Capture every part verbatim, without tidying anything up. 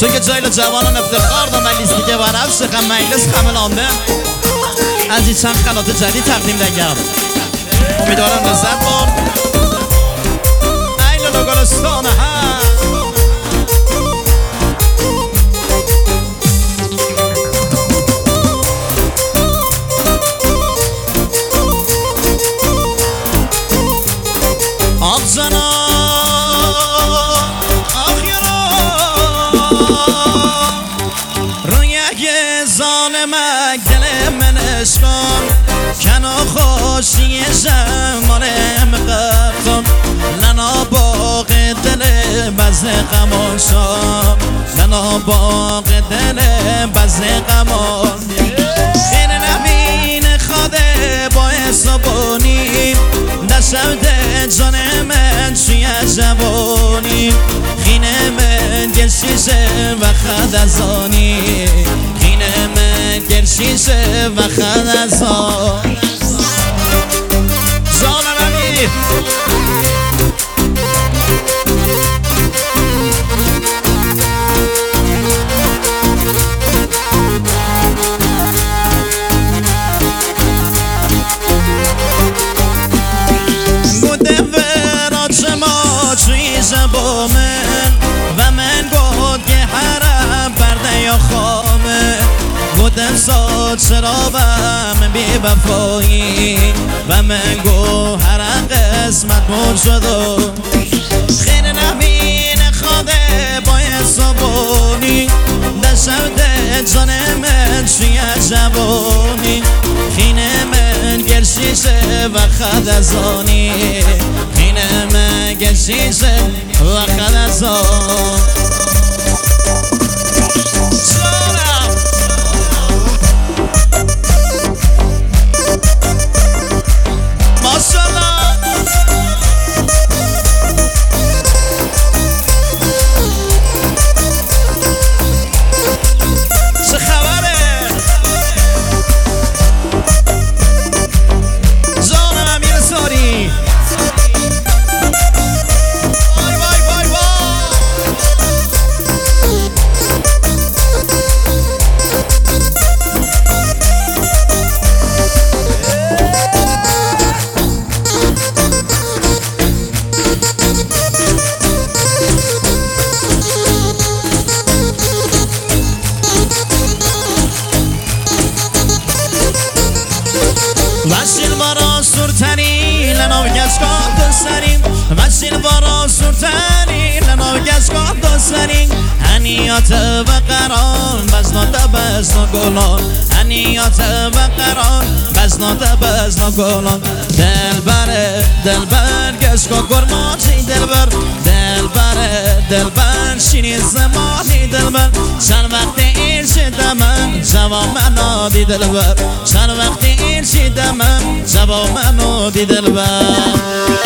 که جایل جوانان افتخار دا مجلسی که بر افش خم مجلس خملانده از این چند خلات جدید تقدیم دگم امیدوارم لذت بار این لگلستان ها آق زنا ظالمک دل من اشکان کنا خوشی زمانم قفتان لنا باغ دل بز قماشا لنا باغ دل بز قمان خیر نبین خاده با حسابانی دشت جان من توی جوانی خینه من گرشیشه و خدزانی خینه من گرشیشه و خدزان جانم امیر با من و من گفت که حرم برده یا خامه بودم ساد شرابم بی وفایی و من گفت هر قسمت مول شد خیر نبین خواده با حسابانی دشت جان من توی جوانی خینه من گرشیشه و خدزانی خینه من گرشیشه و خدزان ماشالله چه خبره جانم امیر ساری وای وای وای وای وسیل بارا سرتنی لناو گشکان دسترین وسیل بارا سرتنی لناو گشکان دسترین هنیات و قران بزنات بزنا گلان هنیات و قران بزنات بزنا گلان دل بره دل بر گشکان گرماتی دل بر دل بره دل بر شیرین زمانی دل بر چند وقت این شده من جوان منو دی دل بر چند وقت این شده من جوان منو دی دل بر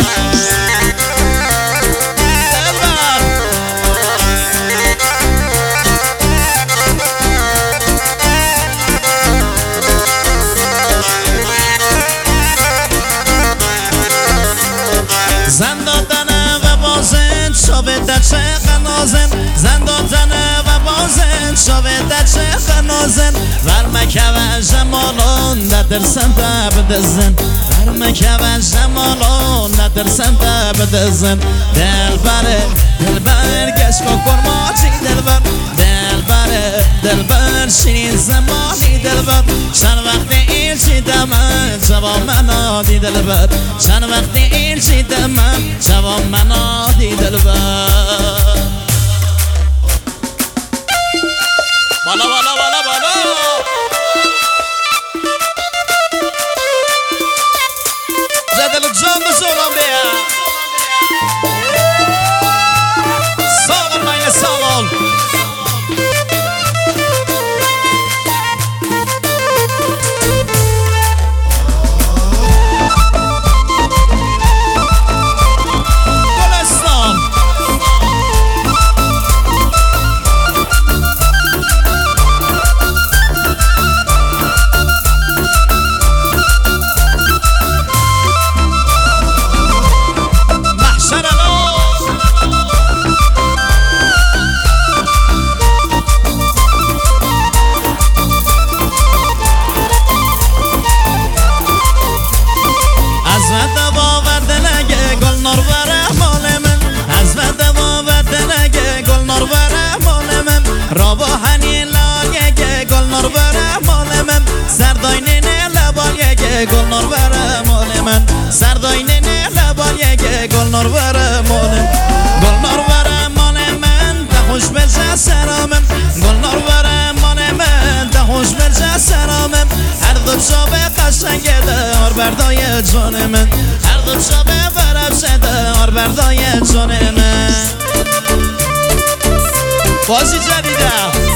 زن دادنه و بازن شاوه در چه خنازن زن دادنه و بازن شاوه در چه خنازن ورمکه و جمالان ندرسن دب دزن ورمکه و جمالان ندرسن دب دزن دل بره دل بر گشکا کرماچی دل بر دل بره دل بر شیرین زمانی دل بر چند وقت این چیده من جوان منو دی دل بر چند وقت این چیده من جوان منو دی دل بر بالا بالا بالا بالا زدل جان بسولم بیا سالم مین سالم گلستان بردای جان من هر دو شبه برم شده آر بردای جان من بازی جدیده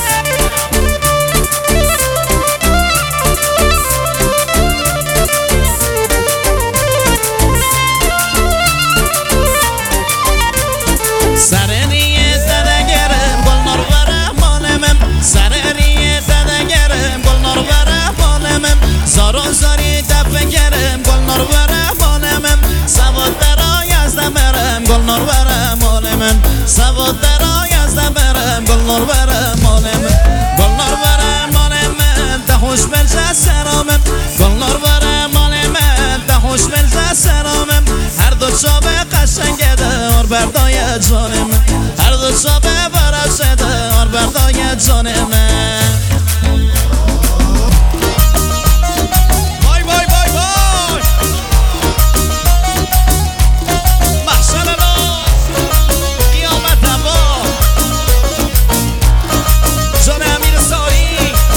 سرریه ددگرم گل نار برم مالمم سرریه ددگرم گل نار برم مالمم زارو زاری دفگرم گل نار برم مالمم سواد درای از دمرم گل نار برم مالمم سواد درای از دمرم گل نار برم مالمم گل نار برم مالمم تهوش بلجه سرامم گل نار برم مالمم تهوش بلجه سرامم هر دو شابه قشنگه دار بردای جانم هر دو شابه برشه دار بردای جانم وای وای وای وای محشر ما قیامت ما جان امیر ساری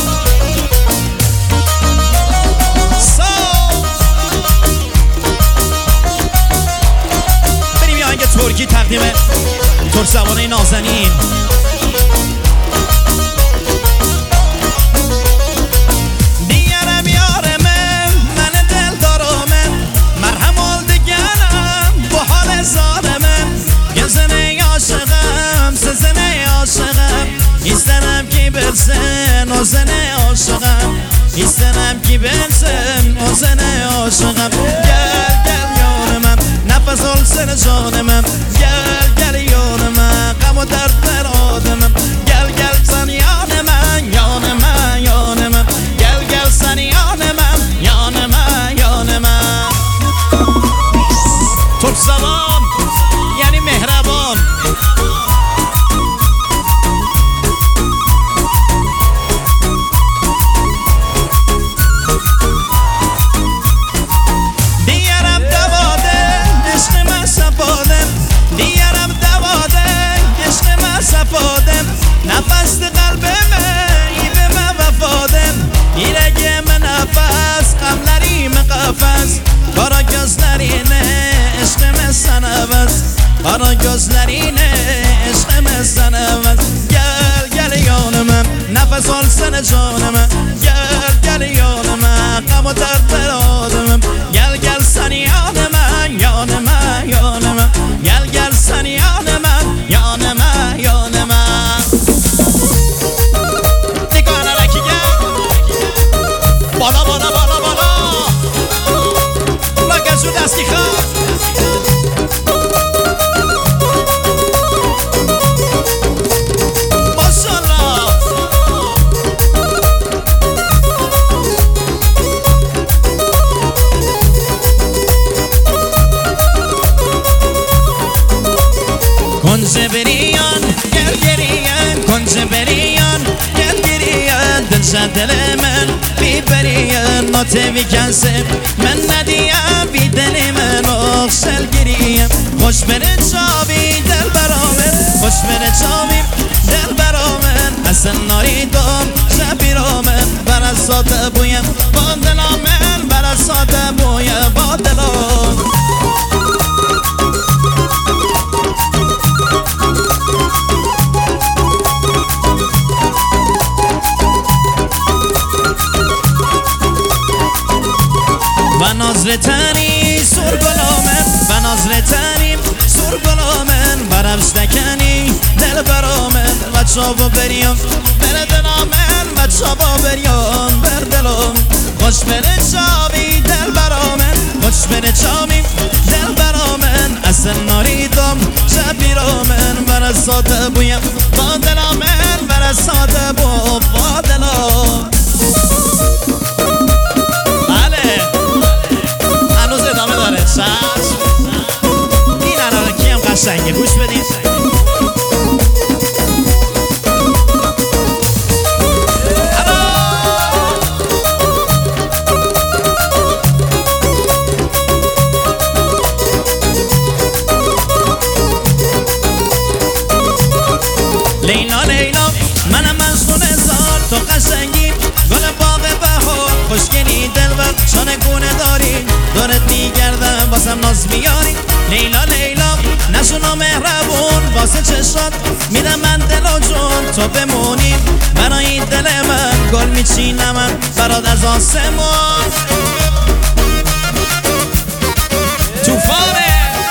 سا بریم یه آهنگ ترکی تقدیم ترک زبانه نازنین دیگرم یار من من دل دارم مرهم ال دیگرم با حال زار من گزنه عاشقم سزنه عاشقم ایستنم کی برسن اوزنه عاشقم ایستنم کی برسن اوزنه عاشقم گل گل یارمم نفس ال سر جانمم گل گل یارمم غم و درد در آدمم گل گل سن یان من یان من یان من گل گل سن یان من یان من یان من ترک زبان یعنی مهربان دیگرم دواده عشق من سفادم دیگرم دواده عشق من سفادم نفس قلب من ایده من وفادم ایرگه من نفس قملریم قفص کارا gözlerine عشق من سنوز کارا gözlerine عشق من سنوز گل گل یانمم نفس آلسن جانمم گل گل یانمم غم و درد در آدمم گل گل سن یانمم یانمم یانمم گل گل سن یانمم یانمم یانمم نگاه نرکی گل بالا بالا بالا بالا لگزو دستی خواه کنج بریان گل گریان کنج بریان گل گریان دل دل من بی بریان ناتوی کنسم من ندیم بی دل من اخشل گریم خوش بره چاوی دل برامن خوش بره چاوی دل برامن اصلا ناریدم شبیرامن برا ساده بویم با دلامن برا ساده بویم با دلام و نازلتنی سر گلامن و نازلتنی سر گلامن برمش دکنی دل برامن و چابا بریم بر دلامن و چابا بریم بر دلام خوش بره چابی دل برامن خوش بره چابی دل برامن اصلا ناریدم شبیرامن بر ساده بویم با دلامن بر ساده بو با دلام این عراقی هم قشنگه گوش بدید لیلا لیلا منم مجنون زار تو قشنگی گل باغ بهار خوشگلی دلبر چانه گونه داری دورت میگردم واسم ناز میاری لیلا لیلا نشونا مهربون واسه چشات میدم من دل و جون تو بمونی برای دل من گل میچینم من برات از آسمان توفانه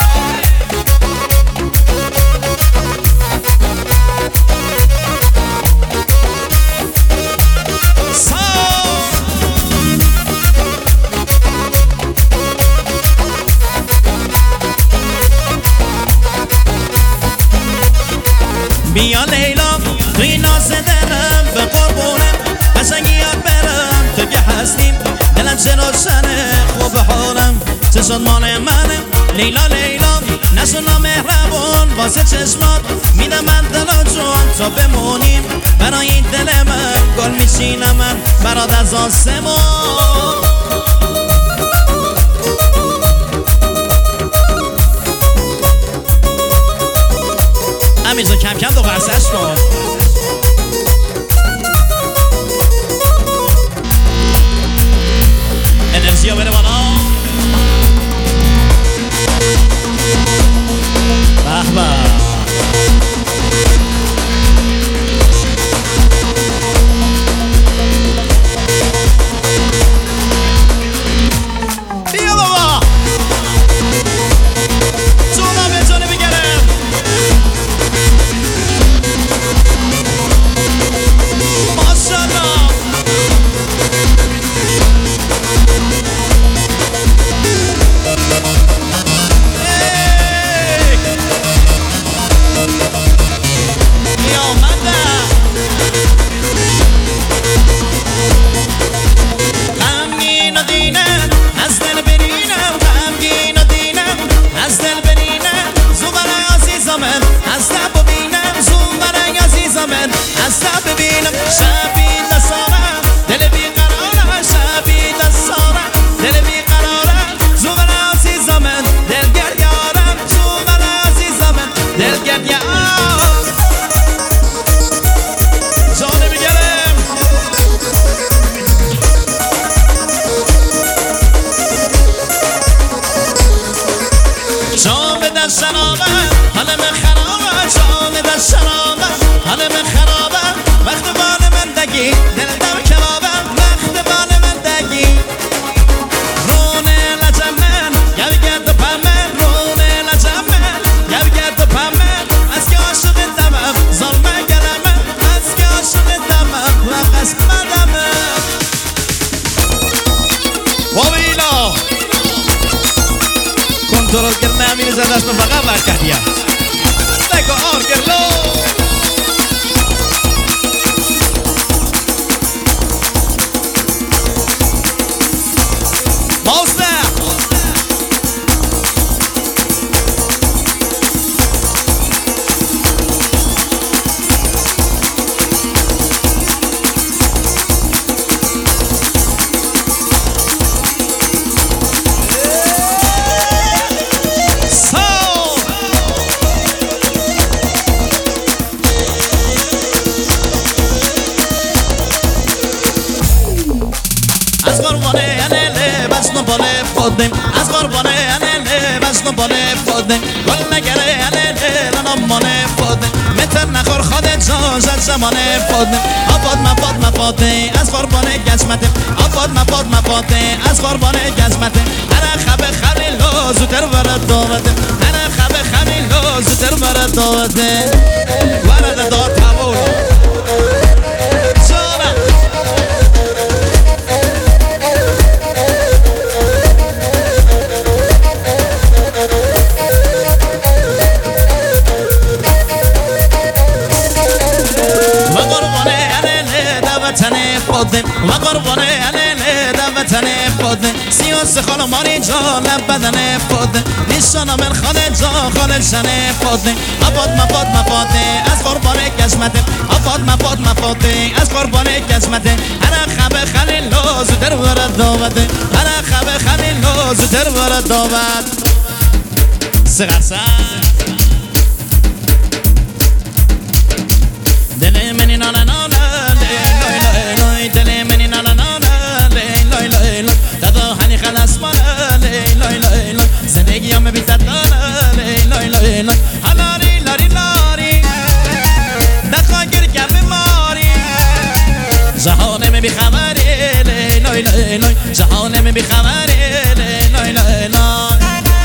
بیا لیلا توی ناز دلم به قربونم قشنگی یاد برم تو که هستیم دلم چه روشنه خوب حالم چشات مال منه لیلا لیلا نشونا مهربون واسه چشمات میدم من دل و جون تو بمونیم برای دل من گل میچینم من برات از آسمان امیزا کم کم دو قرصش کن انرژی ها بره بالا به به بیا بابا جونا به جانه بگرم ماشالله کنترل کردن همین زده است فقط برکتیم نگو آر کرلو ماسته از قربانه انله بس نباله فودم از قربانه انله بس نباله فودم گل نگره انله لنمانه فودم متر نخور خودت جاجت زمانه فودم آباد مفاد مفاده از قربانه گزمته آباد مفاد مفاده از قربانه گزمته هر خبه خلیل زودتر ورد داوته هر خبه خلیل زودتر ورد داوته ورد داد تبول و قربانه انله دوتن فاده سیاس خالمانی جا لب بدن فاده نیشانا من خاله جا خاله شنه فاده آباد مفاد مفاده از قربانه گشمته آباد مفاد مفاده از قربانه گشمته هر خبه خلیل زودتر ورد داوته هر خبه خلیل زودتر ورد داوت سقرسن دل منی نانا نانا دل منی نانا نانا دادا هنی خلاص مالا جهان بی خبری لای لای لای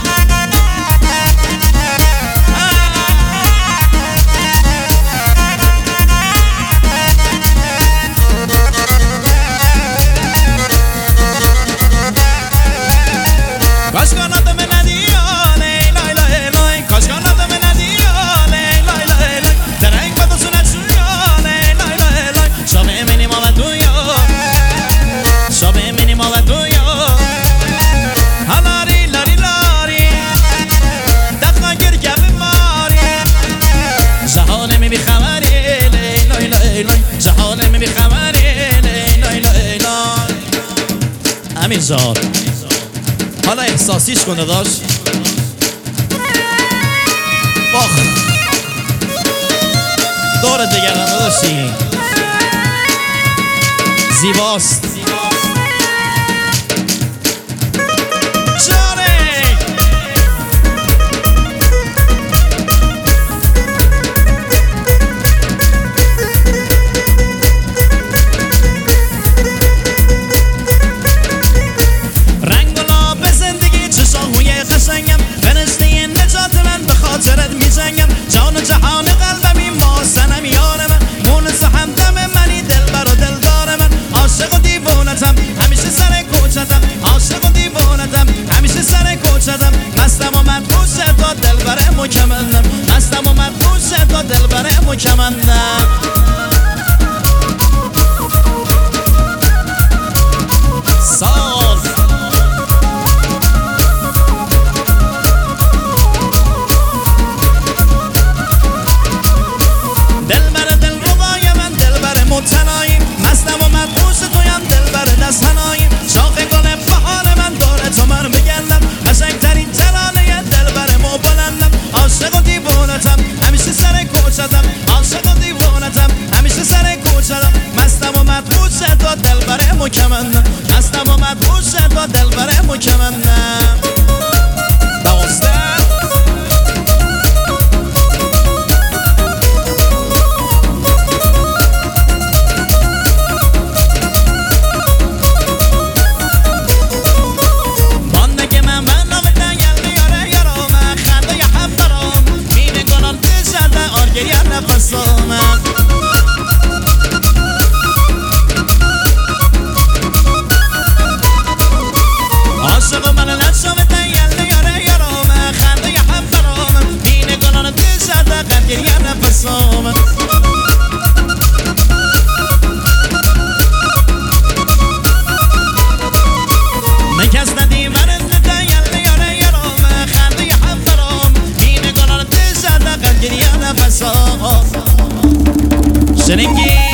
کاش کاناتم ندیاله لای لای لای کاش کاناتم ندیاله لای لای لای درنگ با تو سونت شویاله لای لای لای شابه منی ما و دویا شابه منی ما و دویا هلاری لاری لاری دخنا گرگه بماری جهانم بی خبری لای لای لای جهانم بی خبری لای لای لای امیر جان حالا احساسیش کنه داشت باخ دور دیگران داشتی زیباست جانه خاطرت میزنگم جان جهان قلبمی ما سنم یار من مونس همدم منی دلبر و دلدار من عاشق و دیوانتم همیشه سر کوچتم عاشق و دیوانتم همیشه سر کوچتم مستم و مدهوش تا دلبر مکملم مستم و مدهوش تا دلبر مکملم ساز دلبر دل ربای من دلبر متناییم مستم و مدهوش تویم دلبر دست هناییم شاخ گل بهار من داره تو من بگلم قشنگترین ترانه دلبر مو بلندم عاشق و دیوانتم همیشه سر کوچتم عاشق و دیوانتم همیشه سر کوچتم مستم و مدهوش تا دلبر مکملم مستم و مدهوش تا دلبر مکملم دوسته عاشق من لشم تیل یاره یارم خنده هم برام بین گلان دیشد قدر یه نفسام مکس ندی ورد تیل یاره یارم خنده هم برام بین گلان دیشد قدر یه نفسام شرنگی